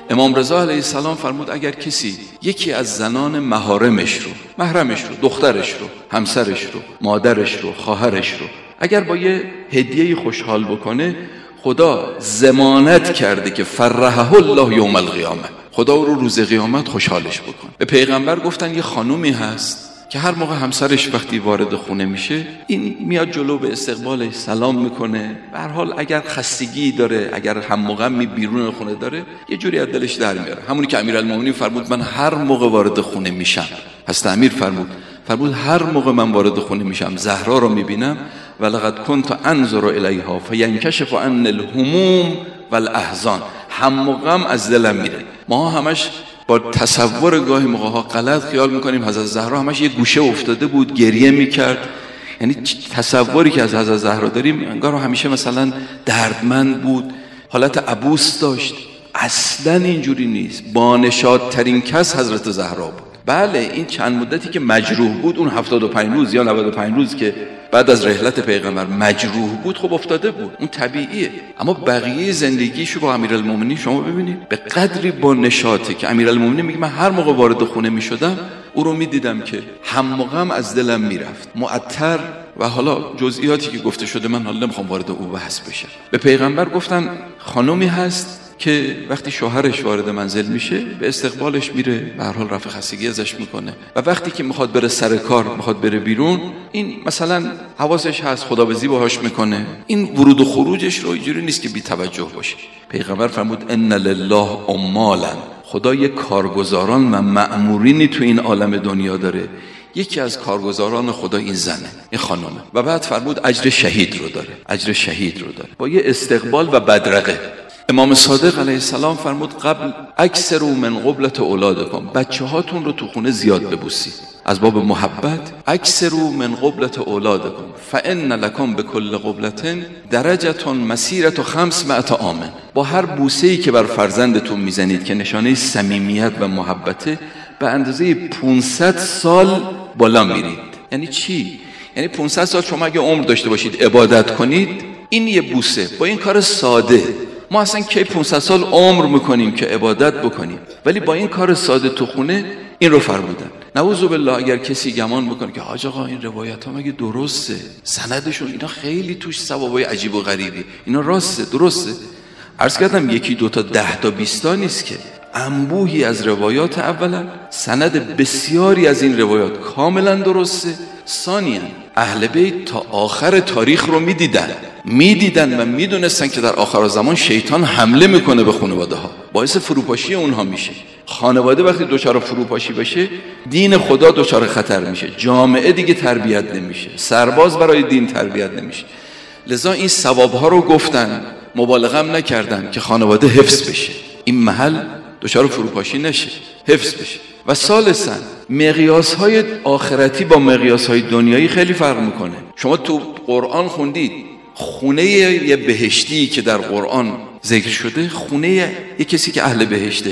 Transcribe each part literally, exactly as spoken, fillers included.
امام رضا علیه السلام فرمود اگر کسی یکی از زنان محارمش رو، محرمش رو، دخترش رو، همسرش رو، مادرش رو، خواهرش رو اگر با یه هدیه خوشحال بکنه، خدا ضمانت کرده که فرحه الله یوم القیامه، خدا رو روز قیامت خوشحالش بکن. به پیغمبر گفتن یه خانومی هست که هر موقع همسرش وقتی وارد خونه میشه این میاد جلو به استقبالش سلام میکنه، به هر حال اگر خستگی داره، اگر هم غمی بیرون خونه داره، یه جوری از دلش در میاره. همونی که امیرالمومنین فرمود من هر موقع وارد خونه میشم، حضرت امیر فرمود فرمود هر موقع من وارد خونه میشم زهرا رو میبینم، ولقد كنت انظر الیها فینکشف عن الهموم والاحزان، هم و غم از دلم میره. ما همش با تصور گاهی موقع ها غلط خیال میکنیم حضرت زهرا همش یه گوشه افتاده بود گریه میکرد، یعنی تصوری که از حضرت زهرا داریم انگار همیشه مثلا دردمند بود، حالت عبوس داشت. اصلا اینجوری نیست. بانشادترین کس حضرت زهرا بود. بله این چند مدتی که مجروح بود، اون هفتاد و پنج روز یا نود و پنج روز که بعد از رحلت پیغمبر مجروح بود، خب افتاده بود، اون طبیعیه. اما بقیه زندگیشو با امیرالمومنین شما ببینید به قدری با نشاطه که امیرالمومنین میگه من هر موقع وارد خونه میشدم او رو میدیدم که هم و غم از دلم میرفت، معطر. و حالا جزئیاتی که گفته شده من حالا نمیخوام وارد او بحث بشم. به پیغمبر گفتن خانومی هست که وقتی شوهرش وارد منزل میشه به استقبالش میره، به هر حال رفع خستگی ازش میکنه، و وقتی که میخواد بره سر کار، میخواد بره بیرون، این مثلا حواسش هست خدابزی باهاش میکنه. این ورود و خروجش رو اینجوری نیست که بی توجه باشه. پیغمبر فرمود ان لله عمالا، خدا یک کارگزاران و مأمورینی تو این عالم دنیا داره، یکی از کارگزاران خدا این زنه، این خانمه. و بعد فرمود اجر شهید رو داره، اجر شهید رو داره، با یه استقبال و بدرقه. امام صادق علیه السلام فرمود قبل اکثروا من قبلة اولادکم، بچه هاتون رو تو خونه زیاد ببوسید از باب محبت. اکثروا من قبلة اولادکم فان لکم بكل قبلة درجة مسیرة خمسمائة عام، با هر بوسه‌ای که بر فرزندتون میزنید که نشانه صمیمیت و محبته، به اندازه پانصد سال بالا میرید. یعنی چی؟ یعنی پانصد سال شما اگه عمر داشته باشید عبادت کنید، این یه بوسه با این کار ساده. ما اصلا کی پانصد سال عمر میکنیم که عبادت بکنیم، ولی با این کار ساده تو خونه این رو فرمودن. نعوذ بالله اگر کسی گمان بکنه که حاج آقا این روایت ها مگه درسته، سندشون اینا خیلی توش ثوابای عجیب و غریبی، اینا راسته درسته؟ عرض کردم یکی دو تا ده تا بیست تا نیست که، انبوهی از روایات. اولا سند بسیاری از این روایات کاملا درسته. ثانیاً اهل بیت تا آخر تاریخ رو میدیدن میدیدن و میدونستن که در آخر زمان شیطان حمله میکنه به خانواده ها، باعث فروپاشی اونها میشه. خانواده وقتی دچار فروپاشی بشه، دین خدا دچار خطر میشه، جامعه دیگه تربیت نمیشه، سرباز برای دین تربیت نمیشه. لذا این ثوابها رو گفتن، مبالغه هم نکردن که خانواده حفظ بشه، این محل دچار فروپاشی نشه، حفظ بشه. و ثالثاً مقیاس های آخرتی با مقیاس های دنیایی خیلی فرق میکنه. شما تو قرآن خوندید خونه یه بهشتی که در قرآن ذکر شده، خونه یه کسی که اهل بهشته،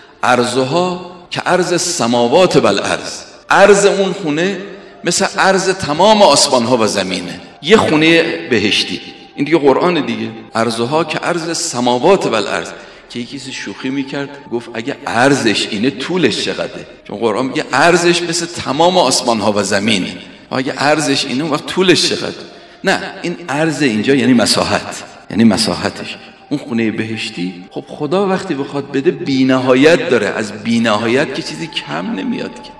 عرضها که عرض السماوات و الارض، عرض اون خونه مثل عرض تمام آسمان ها و زمینه، یه خونه بهشتی. این دیگه قرآن دیگه. عرضها که عرض السماوات و الارض، که یکی کسی شوخی میکرد گفت اگه عرضش اینه طولش چقدره؟ چون قرآن میگه عرضش مثل تمام آسمان ها و زمینه، اگه عرضش اینه اون وقت طولش چقدره؟ نه، این عرض اینجا یعنی مساحت، یعنی مساحتش. اون خونه بهشتی خب خدا وقتی بخواد بده بی‌نهایت داره، از بی‌نهایت که چیزی کم نمیاد که.